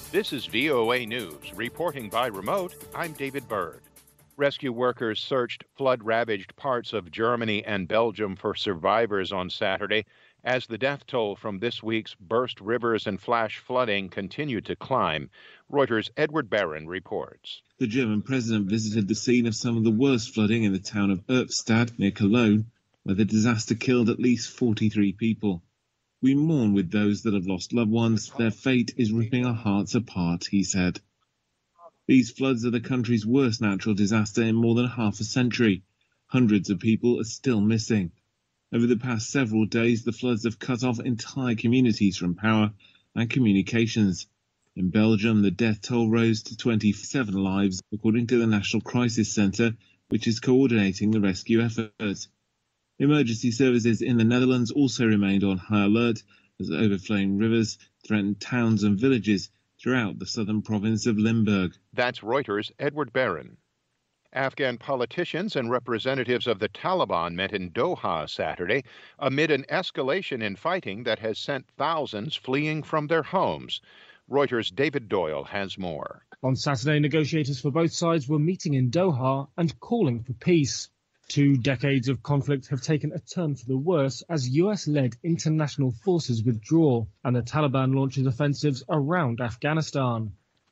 This is VOA News. Reporting by remote, I'm David Byrd. Rescue workers searched flood-ravaged parts of Germany and Belgium for survivors on Saturday as the death toll from this week's burst rivers and flash flooding continued to climb. Reuters' Edward Barron reports. The German president visited the scene of some of the worst flooding in the town of Erpstadt near Cologne, where the disaster killed at least 43 people. "We mourn with those that have lost loved ones. Their fate is ripping our hearts apart," he said. These floods are the country's worst natural disaster in more than half a century. Hundreds of people are still missing. Over the past several days, the floods have cut off entire communities from power and communications. In Belgium, the death toll rose to 27 lives, according to the National Crisis Centre, which is coordinating the rescue effort. Emergency services in the Netherlands also remained on high alert as overflowing rivers threatened towns and villages throughout the southern province of Limburg. That's Reuters' Edward Barron. Afghan politicians and representatives of the Taliban met in Doha Saturday amid an escalation in fighting that has sent thousands fleeing from their homes. Reuters' David Doyle has more. On Saturday, negotiators for both sides were meeting in Doha and calling for peace. 2 decades of conflict have taken a turn for the worse as US-led international forces withdraw and the Taliban launches offensives around Afghanistan.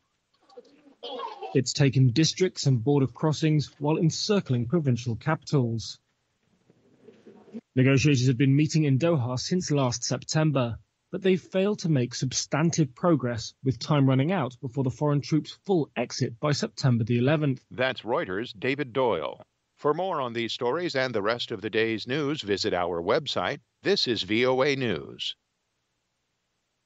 It's taken districts and border crossings while encircling provincial capitals. Negotiators have been meeting in Doha since last September, but they've failed to make substantive progress, with time running out before the foreign troops' full exit by September the 11th. That's Reuters' David Doyle. For more on these stories and the rest of the day's news, visit our website. This is VOA News.